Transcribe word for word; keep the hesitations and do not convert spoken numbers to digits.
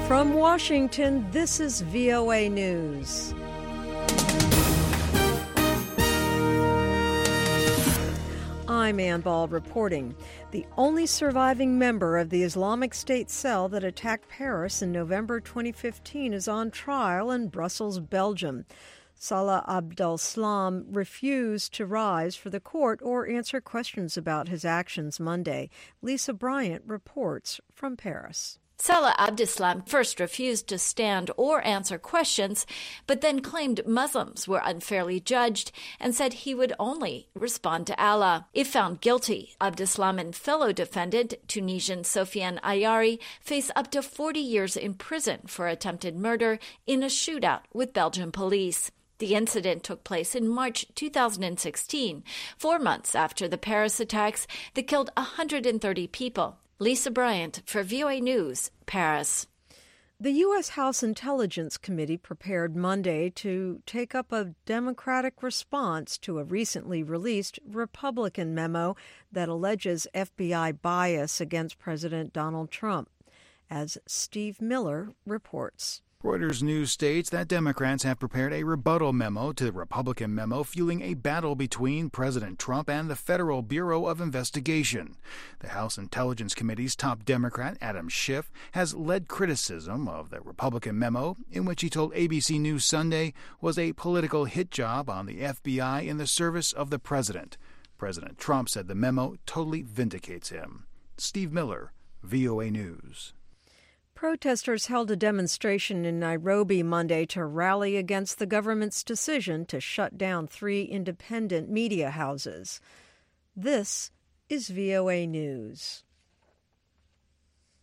From Washington, this is V O A News. I'm Ann Ball reporting. The only surviving member of the Islamic State cell that attacked Paris in November twenty fifteen is on trial in Brussels, Belgium. Salah Abdeslam refused to rise for the court or answer questions about his actions Monday. Lisa Bryant reports from Paris. Salah Abdeslam first refused to stand or answer questions, but then claimed Muslims were unfairly judged and said he would only respond to Allah. If found guilty, Abdeslam and fellow defendant Tunisian Sofiane Ayari face up to forty years in prison for attempted murder in a shootout with Belgian police. The incident took place in March two thousand sixteen, four months after the Paris attacks that killed one hundred thirty people. Lisa Bryant for V O A News, Paris. The U S House Intelligence Committee prepared Monday to take up a Democratic response to a recently released Republican memo that alleges F B I bias against President Donald Trump, as Steve Miller reports. Reuters News states that Democrats have prepared a rebuttal memo to the Republican memo fueling a battle between President Trump and the Federal Bureau of Investigation. The House Intelligence Committee's top Democrat, Adam Schiff, has led criticism of the Republican memo, in which he told A B C News Sunday was a political hit job on the F B I in the service of the president. President Trump said the memo totally vindicates him. Steve Miller, V O A News. Protesters held a demonstration in Nairobi Monday to rally against the government's decision to shut down three independent media houses. This is V O A News.